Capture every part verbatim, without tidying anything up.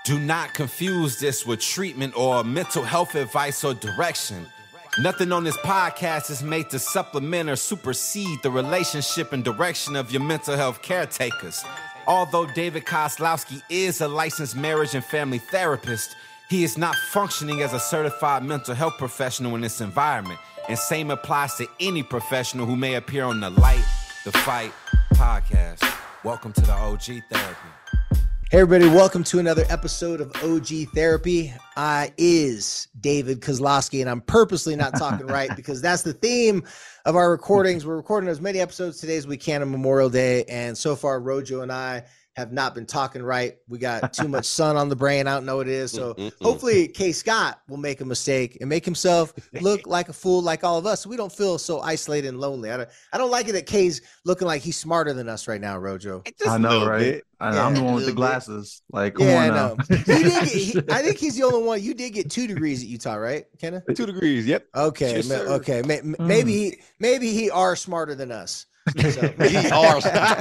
Do not confuse this with treatment or mental health advice or direction. Nothing on this podcast is made to supplement or supersede the relationship and direction of your mental health caretakers. Although David Kozlowski is a licensed marriage and family therapist, he is not functioning as a certified mental health professional in this environment. And same applies to any professional who may appear on the Light the Fight podcast. Welcome to the O G Therapy. Hey everybody, welcome to another episode of O G Therapy. I is David Kozlowski, and I'm purposely not talking right because that's the theme of our recordings. We're recording as many episodes today as we can on Memorial Day, and so far Rojo and I have not been talking right. We got too much sun on the brain. I don't know what it is. So hopefully K. Scott will make a mistake and make himself look like a fool like all of us, so we don't feel so isolated and lonely. I don't, I don't like it that K's looking like he's smarter than us right now, Rojo. I know, right? I, yeah, I'm the one with the glasses. Bit. Like, come yeah, on I now. know. He did get, he, I think he's the only one. You did get two degrees at Utah, right, Kenna? Two degrees, yep. Okay, Yes, ma- sir. okay. Ma- Mm. Maybe he, maybe he are smarter than us. So. He are.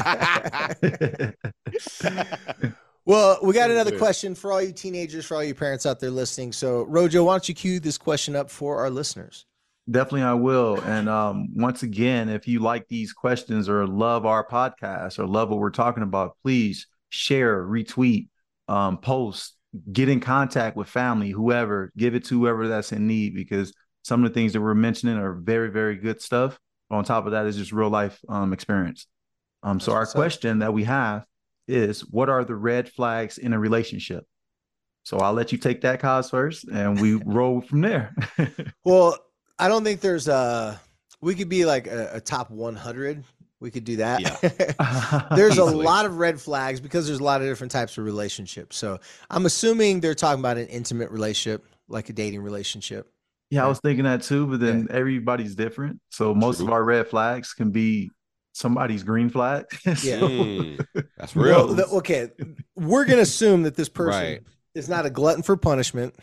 Well, we got another question for all you teenagers, for all you parents out there listening. So, Rojo, why don't you cue this question up for our listeners? Definitely, I will. And um, once again, if you like these questions or love our podcast or love what we're talking about, please share, retweet, um, post, get in contact with family, whoever, give it to whoever that's in need, because some of the things that we're mentioning are very, very good stuff. On top of that is just real life um, experience. Um, so our question that we have is, what are the red flags in a relationship? So I'll let you take that, Kaz, first, and we roll from there. Well, I don't think there's a, we could be like a, a top one hundred. We could do that. Yeah. There's a Easily. lot of red flags because there's a lot of different types of relationships. So I'm assuming they're talking about an intimate relationship, like a dating relationship. Yeah, I was thinking that too, but then yeah. everybody's different. So most True. of our red flags can be somebody's green flag. So, Yeah. Mm, that's real. Well, the, okay, we're going to assume that this person Right. is not a glutton for punishment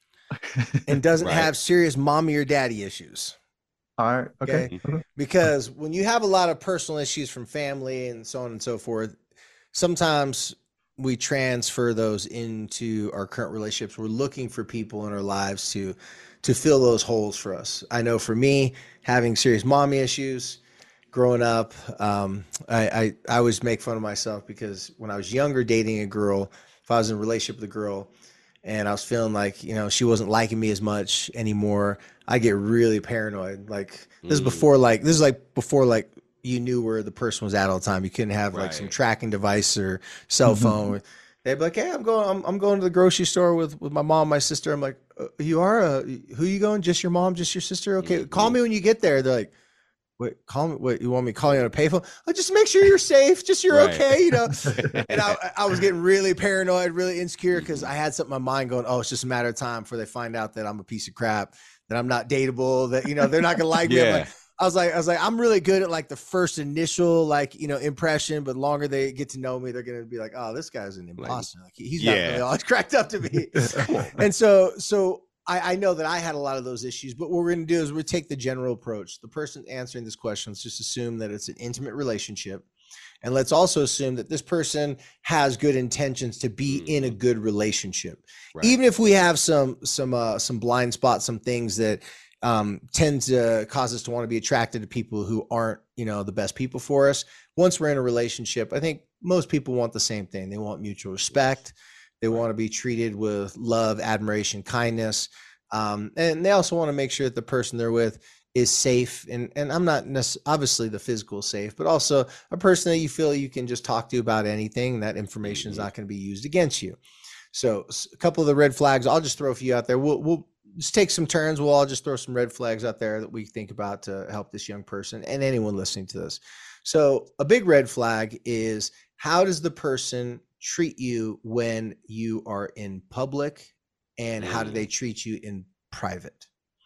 and doesn't Right. have serious mommy or daddy issues. All right. Okay. Okay. okay. Because when you have a lot of personal issues from family and so on and so forth, sometimes we transfer those into our current relationships. We're looking for people in our lives to to fill those holes for us. I know for me, having serious mommy issues growing up, um, I, I, I always make fun of myself because when I was younger dating a girl, if I was in a relationship with a girl and I was feeling like, you know, she wasn't liking me as much anymore, I get really paranoid. Like this is Mm. before, like, this is like before, like, you knew where the person was at all the time. You couldn't have like Right. some tracking device or cell Mhm. phone. They'd be like, "Hey, I'm going. I'm, I'm going to the grocery store with, with my mom, my sister." I'm like, uh, "You are? Uh, who you going? Just your mom? Just your sister? Okay, Mhm. call me when you get there." They're like, "Wait, call me. Wait, you want me to call you on a payphone? Oh, just make sure you're safe. Just you're Right. okay, you know." And I, I was getting really paranoid, really insecure because I had something in my mind going, "Oh, it's just a matter of time before they find out that I'm a piece of crap, that I'm not dateable, that you know they're not gonna like me." I'm Yeah. like, I was like, I was like, I'm really good at like the first initial, like, you know, impression, but longer they get to know me, they're going to be like, "Oh, this guy's an imposter. Like, he's not Yeah. really all it's cracked up to be." And so, so I, I know that I had a lot of those issues, but what we're going to do is we take the general approach. The person answering this question, let's just assume that it's an intimate relationship. And let's also assume that this person has good intentions to be in a good relationship. Right. Even if we have some, some, uh, some blind spots, some things that, um, tend to cause us to want to be attracted to people who aren't, you know, the best people for us. Once we're in a relationship, I think most people want the same thing. They want mutual respect. They want to be treated with love, admiration, kindness. Um, and they also want to make sure that the person they're with is safe. And, and I'm not necess- obviously the physical safe, but also a person that you feel you can just talk to about anything. That information is Mhm. not going to be used against you. So s- a couple of the red flags, I'll just throw a few out there. We'll, we'll, just take some turns. We'll all just throw some red flags out there that we think about to help this young person and anyone listening to this. So a big red flag is, how does the person treat you when you are in public, and how do Mm. they treat you in private?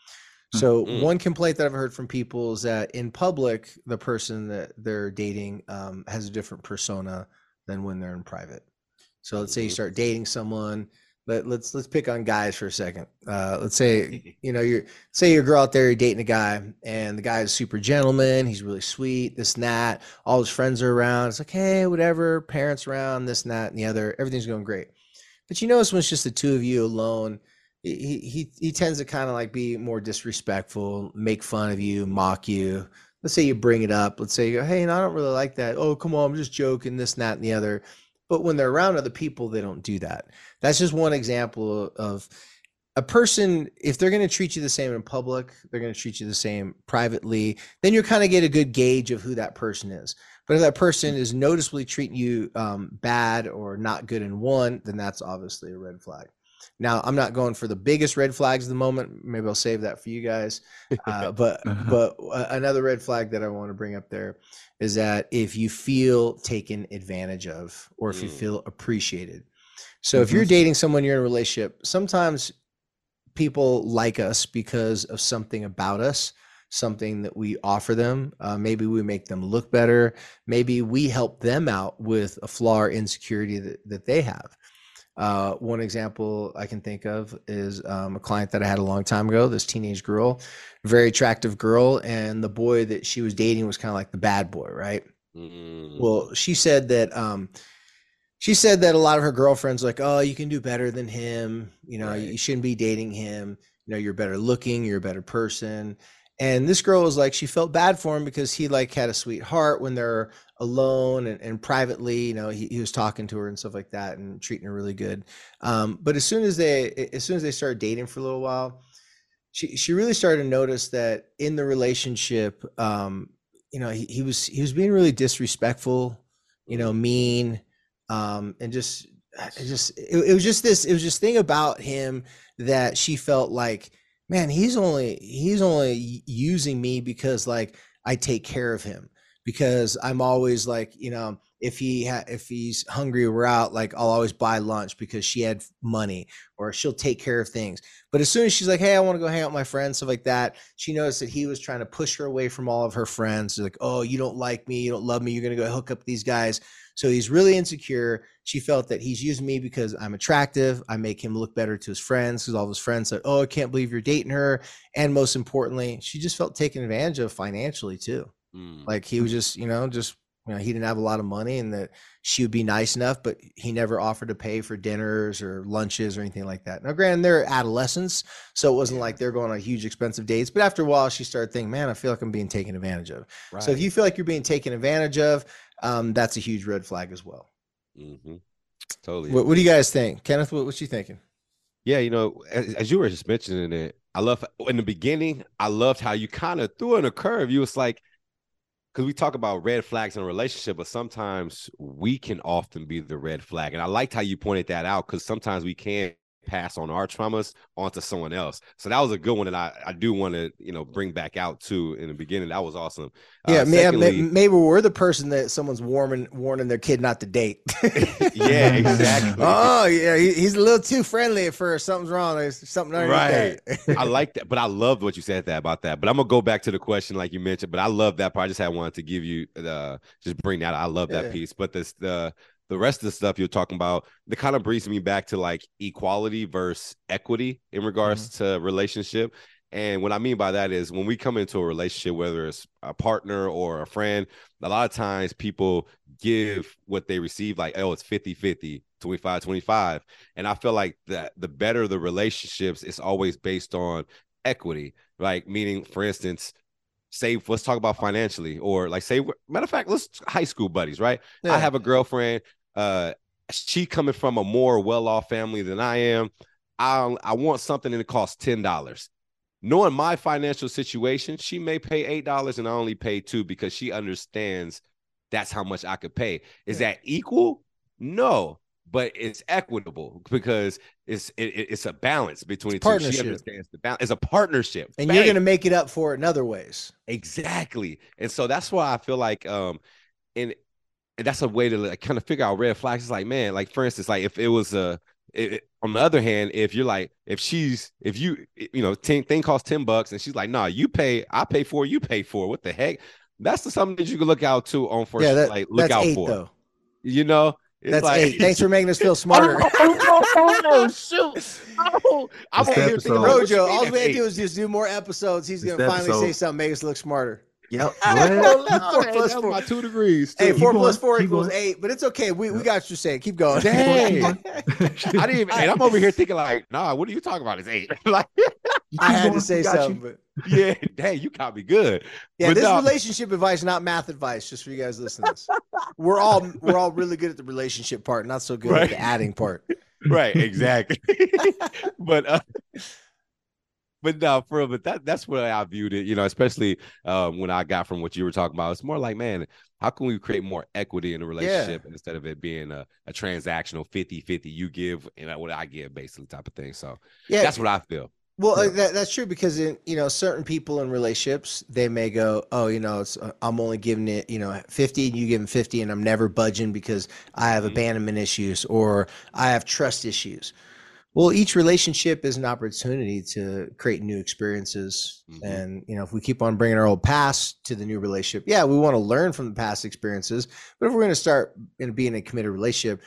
So Mm. one complaint that I've heard from people is that in public, the person that they're dating um, has a different persona than when they're in private. So let's say you Mhm. start dating someone. But let's let's pick on guys for a second. Uh, let's say, you know, you're say you're a girl out there, you're dating a guy, and the guy is super gentleman. He's really sweet, this and that. All his friends are around. It's like, hey, whatever, parents around, this and that and the other. Everything's going great. But you notice when it's just the two of you alone, he he he tends to kind of like be more disrespectful, make fun of you, mock you. Let's say you bring it up. Let's say you go, hey, no, I don't really like that. Oh, come on, I'm just joking, this, and that, and the other. But when they're around other people, they don't do that. That's just one example of a person. If they're going to treat you the same in public, they're going to treat you the same privately, then you kind of get a good gauge of who that person is. But if that person is noticeably treating you um, bad or not good in one, then that's obviously a red flag. Now, I'm not going for the biggest red flags at the moment. Maybe I'll save that for you guys. Uh, but but another red flag that I want to bring up there is that if you feel taken advantage of, or if you feel appreciated. So mm-hmm. if you're dating someone, you're in a relationship, sometimes people like us because of something about us, something that we offer them. Uh, maybe we make them look better. Maybe we help them out with a flaw or insecurity that, that they have. Uh, one example I can think of is um, a client that I had a long time ago, this teenage girl, very attractive girl. And the boy that she was dating was kind of like the bad boy, right? Mm. Well, she said that, um, she said that a lot of her girlfriends like, oh, you can do better than him. You know, right. you shouldn't be dating him. You know, you're better looking, you're a better person. And this girl was like, she felt bad for him because he like had a sweet heart when they're alone and, and privately, you know, he, he was talking to her and stuff like that and treating her really good. Um, but as soon as they, as soon as they started dating for a little while, she, she really started to notice that in the relationship, um, you know, he, he was, he was being really disrespectful, you know, mean, um, and just, it just, it, it was just this, it was this thing about him that she felt like, man, he's only, he's only using me because like I take care of him, because I'm always like, you know, if he ha- if he's hungry or we're out, like I'll always buy lunch because she had money, or she'll take care of things. But as soon as she's like, hey, I want to go hang out with my friends, stuff like that, she noticed that he was trying to push her away from all of her friends. She's like, oh, you don't like me, you don't love me, you're going to go hook up with these guys. So he's really insecure. She felt that he's using me because I'm attractive. I make him look better to his friends, because all of his friends said, oh, I can't believe you're dating her. And most importantly, she just felt taken advantage of financially too. Mm. Like he was just, you know, just, you know, he didn't have a lot of money, and that she would be nice enough, but he never offered to pay for dinners or lunches or anything like that. Now, granted, they're adolescents, so it wasn't like they're going on huge expensive dates. But after a while, she started thinking, man, I feel like I'm being taken advantage of. Right. So if you feel like you're being taken advantage of, um, that's a huge red flag as well. Mm-hmm. Totally. What, what do you guys think? Kenneth, what, what you thinking? Yeah, you know, as, as you were just mentioning it, I love, in the beginning, I loved how you kind of threw in a curve. You was like, because we talk about red flags in a relationship, but sometimes we can often be the red flag. And I liked how you pointed that out, because sometimes we can pass on our traumas onto someone else. So that was a good one that I, I do want to, you know, bring back out too in the beginning. That was awesome. Yeah, uh, man, secondly, maybe we're the person that someone's warning warning their kid not to date. Yeah, exactly. Oh, yeah, he, he's a little too friendly at first. Something's wrong. There's something underneath right. that. I like that, but I loved what you said that about that. But I'm gonna go back to the question like you mentioned. But I love that part. I just had wanted to give you the just bring that. I love that yeah. piece. But this the. The rest of the stuff you're talking about, that kind of brings me back to like equality versus equity in regards mm-hmm. to relationship. And what I mean by that is when we come into a relationship, whether it's a partner or a friend, a lot of times people give what they receive like, oh, it's fifty fifty, twenty-five twenty-five. And I feel like that the better the relationships, it's always based on equity, like meaning, for instance, say, let's talk about financially, or like say, matter of fact, let's high school buddies, right? Yeah. I have a girlfriend. Uh, she coming from a more well-off family than I am. I I want something that costs ten dollars. Knowing my financial situation, she may pay eight dollars and I only pay two, because she understands that's how much I could pay. Is yeah. that equal? No. But it's equitable, because it's it, it's a balance between the two. She understands the balance. It's a partnership, and Bang. You're going to make it up for it in other ways. Exactly, and so that's why I feel like, um, and, and that's a way to like kind of figure out red flags. It's like, man, like for instance, like if it was a, it, on the other hand, if you're like, if she's, if you, you know, ten, thing costs ten bucks, and she's like, nah, you pay, I pay for, you pay for. What the heck? That's the, something that you can look out to on for, yeah, that, like look out eight, for. Though. You know. It's That's like, eight. Thanks for making us feel smarter. oh, oh, oh, shoot. Oh, I'm over here thinking, Rojo, all we have to do is just do more episodes. He's going to finally episode. say something, make us look smarter. Yep. Four Hey, plus that was four. my two degrees. Hey, too. four Keep plus going, four keep equals going. eight, but it's okay. We we Yep. got what you're saying. Keep going. Dang. I I didn't even, and I'm over here thinking like, nah, what are you talking about? It's eight. Like, I had to going, say we got something, you. but yeah, dang, you caught me good. yeah, But this no, relationship advice, not math advice, just for you guys listening to this. We're all we're all really good at the relationship part, not so good at Right. the adding part. right, exactly. but uh, but no, for real, but that that's what I viewed it, you know, especially um, when I got from what you were talking about. It's more like, man, how can we create more equity in a relationship Yeah. instead of it being a, a transactional fifty fifty, you give and what I give, basically, type of thing. So Yeah, that's what I feel. well, uh, Yeah. that, that's true because in you know certain people in relationships they may go, oh, you know, it's uh, I'm only giving it you know fifty and you give them fifty and I'm never budging because I have Mhm. abandonment issues or I have trust issues. Well, each relationship is an opportunity to create new experiences. Mhm. And, you know, if we keep on bringing our old past to the new relationship, yeah, we want to learn from the past experiences. But if we're going to start in being a committed relationship,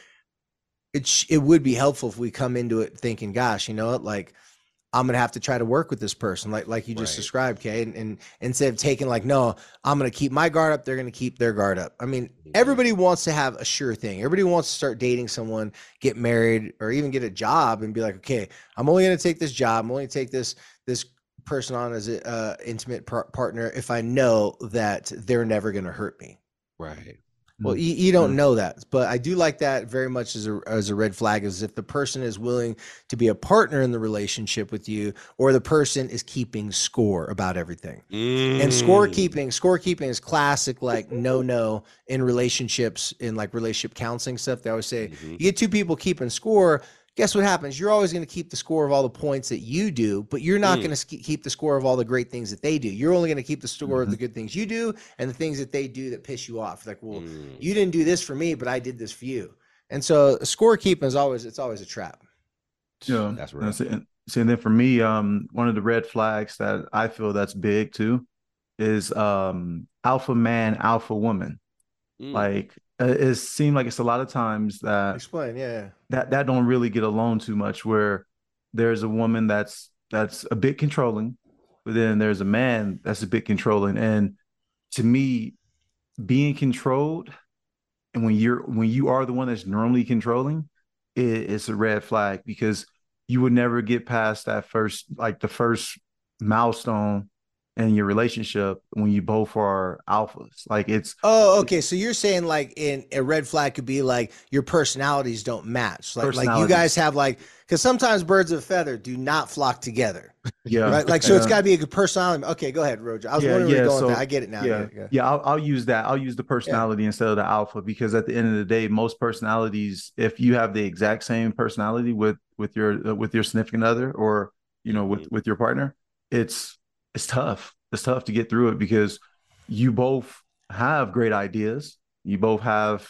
it, sh- it would be helpful if we come into it thinking, gosh, you know what, like, I'm gonna have to try to work with this person, like like you just Right. described, Kay. And, and instead of taking like, no, I'm gonna keep my guard up, they're gonna keep their guard up. I mean, Mhm. everybody wants to have a sure thing. Everybody wants to start dating someone, get married, or even get a job and be like, okay, I'm only gonna take this job. I'm only gonna take this this person on as an uh, intimate par- partner if I know that they're never gonna hurt me. Right. Well, you, you don't know that, but I do like that very much as a as a red flag is if the person is willing to be a partner in the relationship with you, or the person is keeping score about everything. And Mm. scorekeeping, scorekeeping is classic, like no, no in relationships, in like relationship counseling stuff. They always say Mhm. you get two people keeping score. Guess what happens? You're always going to keep the score of all the points that you do, but you're not Mm. going to keep the score of all the great things that they do. You're only going to keep the score of Mhm. the good things you do and the things that they do that piss you off. Like, well, Mm. you didn't do this for me, but I did this for you. And so scorekeeping is always, it's always a trap. Yeah, That's real. that's it. And, see, and then for me, um, one of the red flags that I feel that's big too is um alpha man, alpha woman. Mm. Like uh, it seems like it's a lot of times that Explain. Yeah. that that don't really get along too much, where there's a woman that's that's a bit controlling, but then there's a man that's a bit controlling. And to me, being controlled, and when you're when you are the one that's normally controlling, it, it's a red flag because you would never get past that first, like the first milestone in your relationship when you both are alphas. Like it's Oh, okay. So you're saying like in a red flag could be like your personalities don't match. Like like you guys have like because sometimes birds of a feather do not flock together. Yeah. Right. Like so yeah. it's gotta be a good personality. Okay, go ahead, Roger. I was yeah, wondering where yeah, you're going so, with that. I get it now. Yeah. It, yeah. Yeah, I'll, I'll use that. I'll use the personality yeah. instead of the alpha because at the end of the day, most personalities, if you have the exact same personality with with your uh, with your significant other or you know mm-hmm. with with your partner, it's it's tough. It's tough to get through it because you both have great ideas. You both have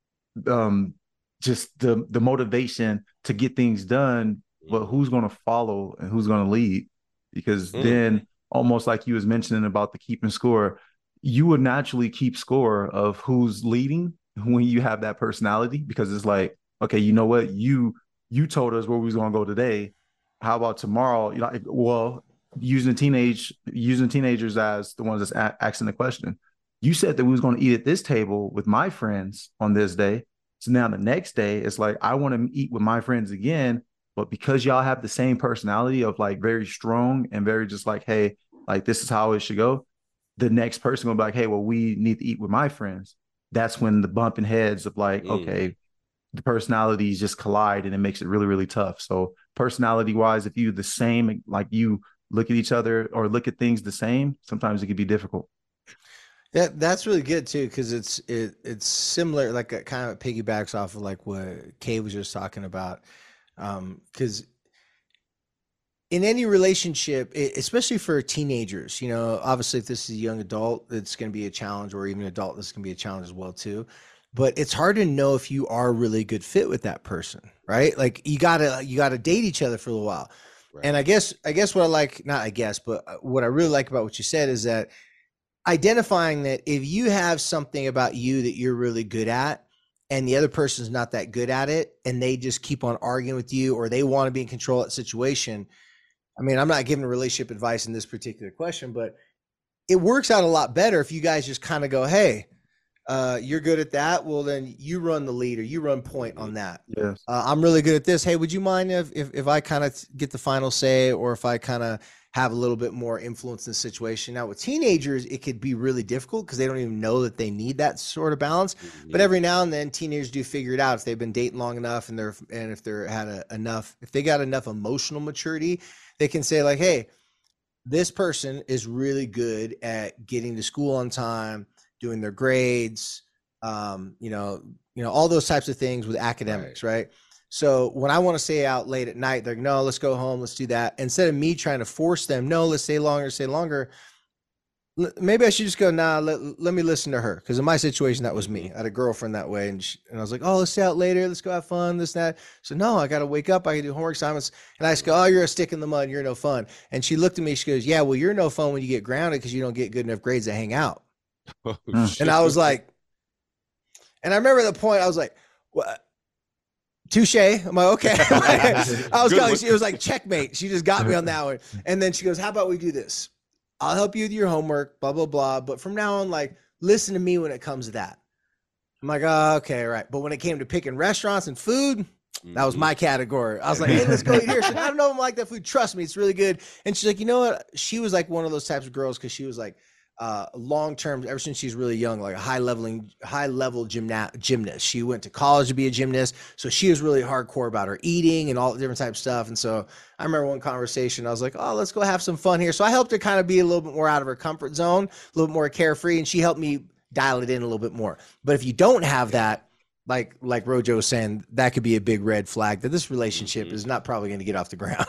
um, just the the motivation to get things done. But who's going to follow and who's going to lead? Because mm. then, almost like you was mentioning about the keeping score, you would naturally keep score of who's leading when you have that personality. Because it's like, okay, you know what, you you told us where we was going to go today. How about tomorrow? You know, well, using teenage using teenagers as the ones that's a- asking the question. You said that we was going to eat at this table with my friends on this day. So now the next day, it's like I want to eat with my friends again. But because y'all have the same personality of like very strong and very just like, hey, like this is how it should go. The next person will be like, hey, well, we need to eat with my friends. That's when the bumping heads of like, mm. okay, the personalities just collide and it makes it really, really tough. So personality wise, if you the same, like you look at each other or look at things the same, sometimes it can be difficult. Yeah, that's really good too, because it's it it's similar, like it kind of piggybacks off of like what Kay was just talking about. Um, because in any relationship, especially for teenagers, you know, obviously if this is a young adult, it's going to be a challenge, or even adult, this can be a challenge as well too. But it's hard to know if you are a really good fit with that person, right? Like you gotta you gotta date each other for a little while. Right. And I guess I guess what I like, not I guess, but what I really like about what you said is that identifying that if you have something about you that you're really good at and the other person's not that good at it and they just keep on arguing with you or they want to be in control of that situation. I mean, I'm not giving relationship advice in this particular question, but it works out a lot better if you guys just kind of go, hey, uh, you're good at that. Well, then you run the lead or you run point on that. Yes. Uh, I'm really good at this. Hey, would you mind if, if, if I kind of get the final say, or if I kind of have a little bit more influence in the situation? Now with teenagers, it could be really difficult because they don't even know that they need that sort of balance. Mm-hmm. But every now and then teenagers do figure it out if they've been dating long enough, and they're, and if they're had a, enough, if they got enough emotional maturity, they can say like, hey, this person is really good at getting to school on time, doing their grades, um, you know, you know, all those types of things with academics, right? right? So when I want to stay out late at night, they're like, no, let's go home, let's do that. Instead of me trying to force them, no, let's stay longer, stay longer. Maybe I should just go, nah, let, let me listen to her. Because in my situation, that was me. I had a girlfriend that way. And, she, and I was like, oh, let's stay out later. Let's go have fun, this, that. So no, I got to wake up. I can do homework assignments. And I just go, oh, you're a stick in the mud. You're no fun. And she looked at me. She goes, yeah, well, you're no fun when you get grounded because you don't get good enough grades to hang out. Oh, and I was like, and I remember the point I was like, what? Touche. I'm like, okay. I was going, it was like checkmate. She just got me on that one. And then she goes, how about we do this? I'll help you with your homework, blah, blah, blah. But from now on, like, listen to me when it comes to that. I'm like, oh, okay, right. But when it came to picking restaurants and food, that was my category. I was like, hey, let's go eat here. She's like, I don't know if I like that food. Trust me, it's really good. And she's like, you know what? She was like one of those types of girls because she was like uh, long-term, ever since she's really young, like a high-leveling, high-level gymna- gymnast. She went to college to be a gymnast. So she was really hardcore about her eating and all the different types of stuff. And so I remember one conversation, I was like, oh, let's go have some fun here. So I helped her kind of be a little bit more out of her comfort zone, a little bit more carefree, and she helped me dial it in a little bit more. But if you don't have that, like like Rojo was saying, that could be a big red flag that this relationship mm-hmm. is not probably going to get off the ground.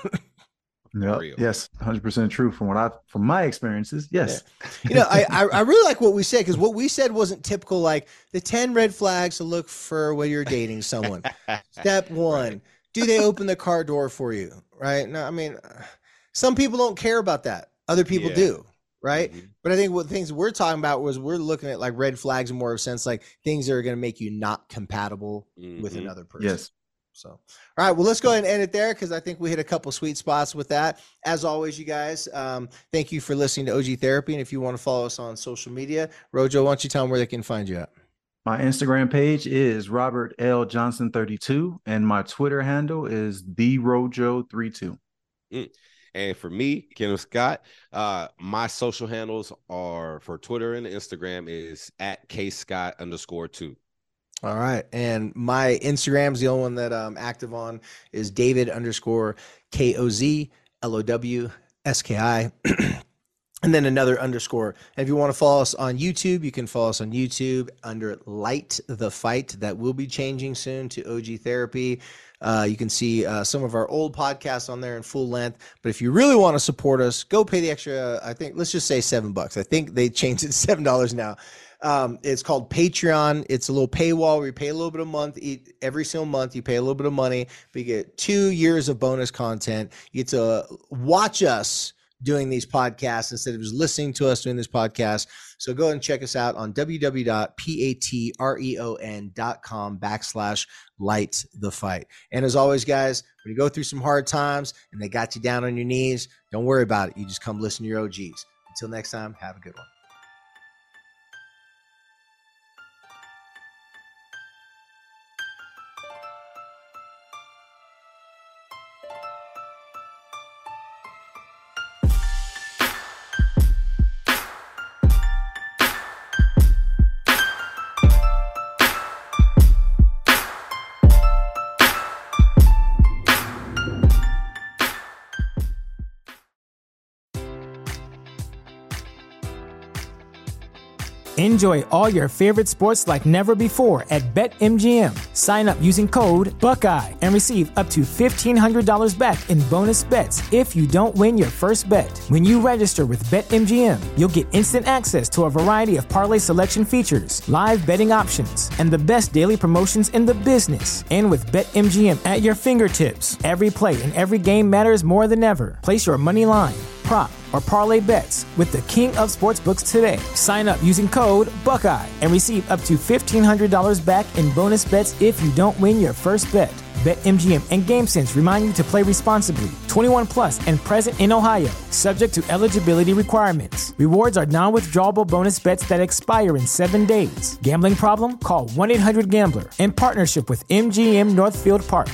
Yep. Yes, one hundred percent true from what I from my experiences. Yes. Yeah. You know, I I really like what we said, because what we said wasn't typical, like the ten red flags to look for when you're dating someone. Step one, right. Do they open the car door for you? Right? No, I mean, some people don't care about that. Other people yeah. do. Right. Mm-hmm. But I think what things we're talking about was we're looking at like red flags in more of a sense, like things that are going to make you not compatible mm-hmm. with another person. Yes. So, all right, well, let's go ahead and end it there, because I think we hit a couple sweet spots with that. As always, you guys, um, thank you for listening to O G Therapy. And if you want to follow us on social media, Rojo, why don't you tell them where they can find you at? My Instagram page is Robert L. Johnson thirty-two, and my Twitter handle is the Rojo thirty-two. Mm. And for me, Kenneth Scott, uh, my social handles are for Twitter and Instagram is at kscott underscore two. All right. And my Instagram is the only one that I'm active on, is David underscore K O Z L O W S K I. And then another underscore. And if you want to follow us on YouTube, you can follow us on YouTube under Light the Fight. That will be changing soon to O G Therapy. Uh, you can see uh, some of our old podcasts on there in full length. But if you really want to support us, go pay the extra, I think, let's just say seven bucks. I think they changed it to seven dollars now. Um, it's called Patreon. It's a little paywall where you pay a little bit a month. Every single month, you pay a little bit of money, but you get two years of bonus content. You get to watch us doing these podcasts instead of just listening to us doing this podcast. So go ahead and check us out on www.patreon.com backslash light the fight. And as always, guys, when you go through some hard times and they got you down on your knees, don't worry about it. You just come listen to your O Gs. Until next time, have a good one. Enjoy all your favorite sports like never before at BetMGM. Sign up using code Buckeye and receive up to fifteen hundred dollars back in bonus bets if you don't win your first bet. When you register with BetMGM, you'll get instant access to a variety of parlay selection features, live betting options, and the best daily promotions in the business. And with BetMGM at your fingertips, every play and every game matters more than ever. Place your money line, prop, or parlay bets with the king of sportsbooks today. Sign up using code Buckeye and receive up to fifteen hundred dollars back in bonus bets if you don't win your first bet. BetMGM and GameSense remind you to play responsibly. twenty-one plus and present in Ohio, subject to eligibility requirements. Rewards are non-withdrawable bonus bets that expire in seven days. Gambling problem? Call one eight hundred gambler. In partnership with M G M Northfield Park.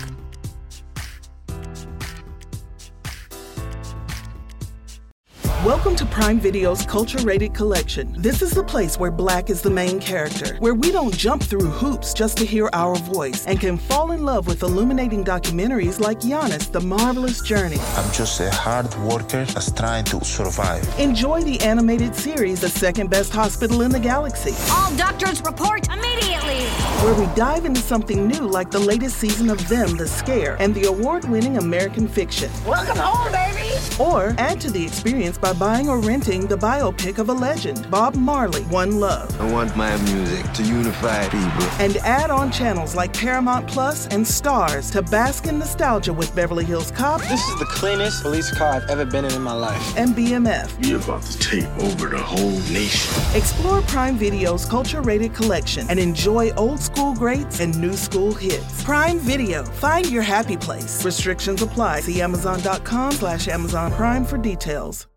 Welcome to Prime Video's Culture-Rated Collection. This is the place where Black is the main character, where we don't jump through hoops just to hear our voice, and can fall in love with illuminating documentaries like Giannis, The Marvelous Journey. I'm just a hard worker that's trying to survive. Enjoy the animated series, The Second Best Hospital in the Galaxy. All doctors report immediately! Where we dive into something new like the latest season of Them, The Scare, and the award-winning American Fiction. Welcome home, baby! Or add to the experience by buying or renting the biopic of a legend, Bob Marley, One Love. I want my music to unify people. And add on channels like Paramount Plus and Stars to bask in nostalgia with Beverly Hills Cop. This is the cleanest police car I've ever been in in my life. And B M F. You're about to take over the whole nation. Explore Prime Video's Culture-Rated Collection and enjoy old school greats and new school hits. Prime Video. Find your happy place. Restrictions apply. See Amazon.com slash Amazon Prime for details.